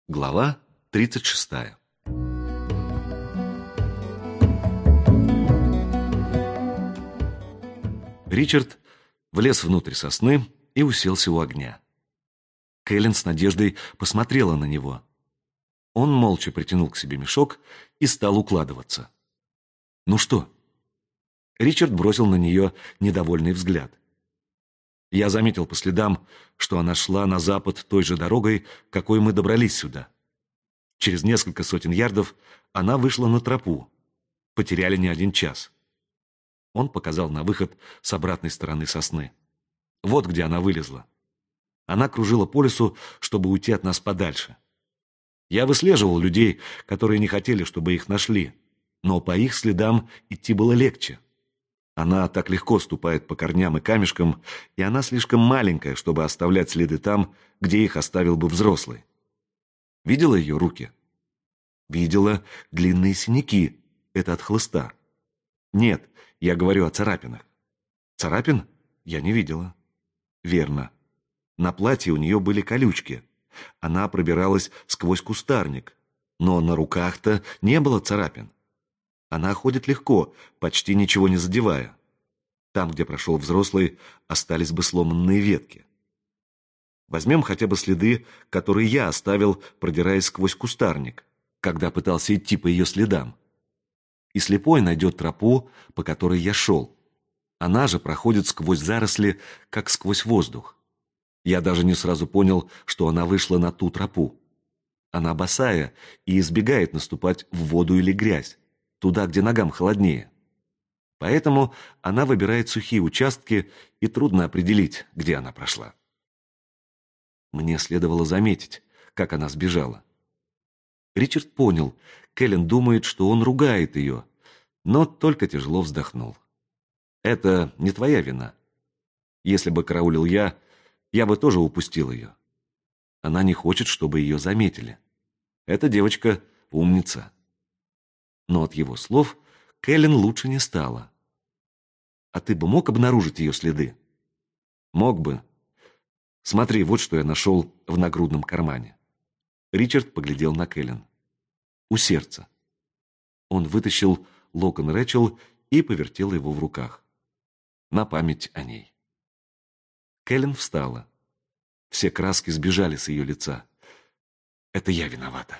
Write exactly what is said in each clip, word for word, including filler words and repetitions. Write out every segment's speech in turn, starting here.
Глава тридцать шестая. Ричард влез внутрь сосны и уселся у огня. Кэлен с надеждой посмотрела на него. Он молча притянул к себе мешок и стал укладываться. «Ну что?» Ричард бросил на нее недовольный взгляд. Я заметил по следам, что она шла на запад той же дорогой, какой мы добрались сюда. Через несколько сотен ярдов она вышла на тропу. Потеряли не один час. Он показал на выход с обратной стороны сосны. Вот где она вылезла. Она кружила по лесу, чтобы уйти от нас подальше. Я выслеживал людей, которые не хотели, чтобы их нашли, но по их следам идти было легче. Она так легко ступает по корням и камешкам, и она слишком маленькая, чтобы оставлять следы там, где их оставил бы взрослый. Видела ее руки? Видела длинные синяки. Это от хлыста. Нет, я говорю о царапинах. Царапин? Я не видела. Верно. На платье у нее были колючки. Она пробиралась сквозь кустарник. Но на руках-то не было царапин. Она ходит легко, почти ничего не задевая. Там, где прошел взрослый, остались бы сломанные ветки. Возьмем хотя бы следы, которые я оставил, продираясь сквозь кустарник, когда пытался идти по ее следам. И слепой найдет тропу, по которой я шел. Она же проходит сквозь заросли, как сквозь воздух. Я даже не сразу понял, что она вышла на ту тропу. Она босая и избегает наступать в воду или грязь, туда, где ногам холоднее. Поэтому она выбирает сухие участки, и трудно определить, где она прошла. Мне следовало заметить, как она сбежала. Ричард понял, Кэлен думает, что он ругает ее, но только тяжело вздохнул. Это не твоя вина. Если бы караулил я, я бы тоже упустил ее. Она не хочет, чтобы ее заметили. Эта девочка умница. Но от его слов Кэлен лучше не стало. А ты бы мог обнаружить ее следы? Мог бы. Смотри, вот что я нашел в нагрудном кармане. Ричард поглядел на Кэлен. У сердца. Он вытащил локон Рэчел и повертел его в руках. На память о ней. Кэлен встала. Все краски сбежали с ее лица. Это я виновата.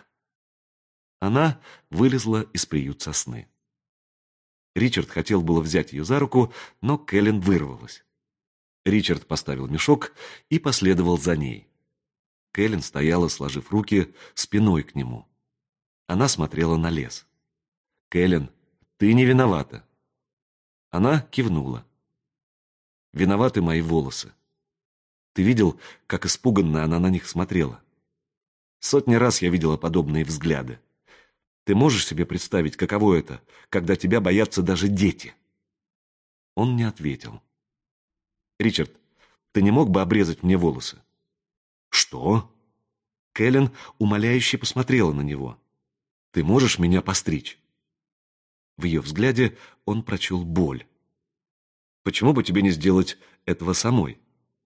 Она вылезла из приют сосны. Ричард хотел было взять ее за руку, но Кэлен вырвалась. Ричард поставил мешок и последовал за ней. Кэлен стояла, сложив руки, спиной к нему. Она смотрела на лес. «Кэлен, ты не виновата». Она кивнула. «Виноваты мои волосы. Ты видел, как испуганно она на них смотрела? Сотни раз я видела подобные взгляды. Ты можешь себе представить, каково это, когда тебя боятся даже дети?» Он не ответил. «Ричард, ты не мог бы обрезать мне волосы?» «Что?» Кэлен умоляюще посмотрела на него. «Ты можешь меня постричь?» В ее взгляде он прочел боль. «Почему бы тебе не сделать этого самой?»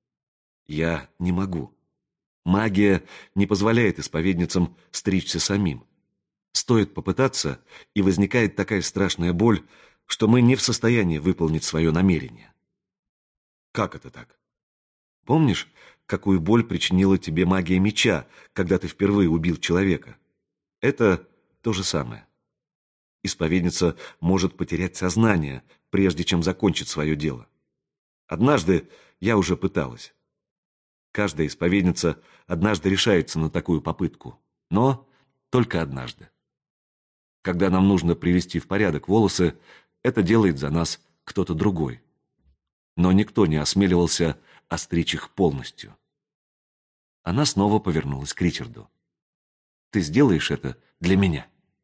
«Я не могу. Магия не позволяет исповедницам стричься самим. Стоит попытаться, и возникает такая страшная боль, что мы не в состоянии выполнить свое намерение». «Как это так? Помнишь, какую боль причинила тебе магия меча, когда ты впервые убил человека? Это то же самое. Исповедница может потерять сознание, прежде чем закончит свое дело. Однажды я уже пыталась. Каждая исповедница однажды решается на такую попытку, но только однажды. Когда нам нужно привести в порядок волосы, это делает за нас кто-то другой. Но никто не осмеливался остричь их полностью». Она снова повернулась к Ричарду. «Ты сделаешь это для меня?»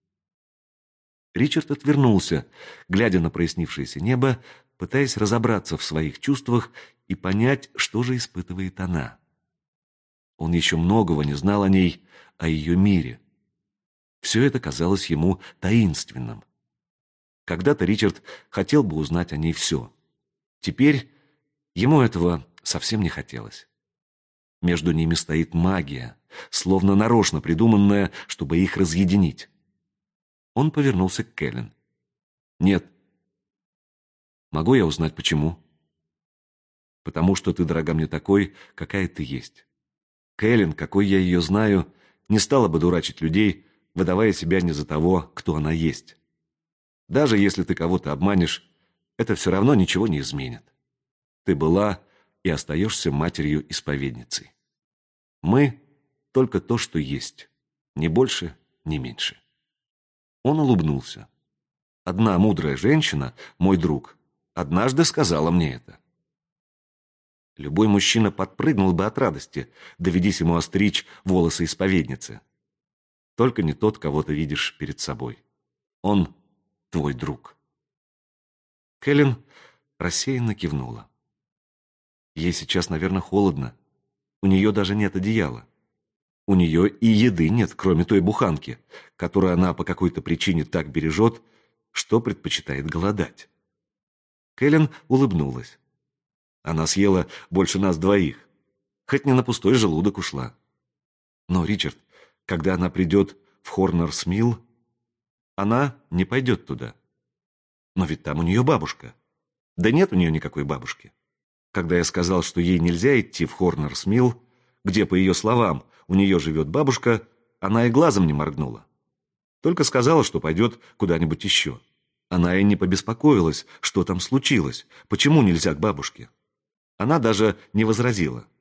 Ричард отвернулся, глядя на прояснившееся небо, пытаясь разобраться в своих чувствах и понять, что же испытывает она. Он еще многого не знал о ней, о ее мире. Все это казалось ему таинственным. Когда-то Ричард хотел бы узнать о ней все. Теперь ему этого совсем не хотелось. Между ними стоит магия, словно нарочно придуманное, чтобы их разъединить. Он повернулся к Кэлен. «Нет». «Могу я узнать, почему?» «Потому что ты, дорога мне, такой, какая ты есть. Кэлен, какой я ее знаю, не стала бы дурачить людей, выдавая себя не за того, кто она есть. Даже если ты кого-то обманешь, это все равно ничего не изменит. Ты была и остаешься матерью-исповедницей. Мы — только то, что есть, ни больше, ни меньше». Он улыбнулся. «Одна мудрая женщина, мой друг, однажды сказала мне это». Любой мужчина подпрыгнул бы от радости, доведись ему остричь волосы исповедницы. Только не тот, кого ты видишь перед собой. Он твой друг. Кэлен рассеянно кивнула. Ей сейчас, наверное, холодно. У нее даже нет одеяла. У нее и еды нет, кроме той буханки, которую она по какой-то причине так бережет, что предпочитает голодать. Кэлен улыбнулась. Она съела больше нас двоих, хоть не на пустой желудок ушла. Но, Ричард, когда она придет в Хорнерс-Милл, она не пойдет туда. Но ведь там у нее бабушка. Да нет у нее никакой бабушки. Когда я сказал, что ей нельзя идти в Хорнерс-Милл, где, по ее словам, у нее живет бабушка, она и глазом не моргнула. Только сказала, что пойдет куда-нибудь еще. Она и не побеспокоилась, что там случилось, почему нельзя к бабушке. Она даже не возразила.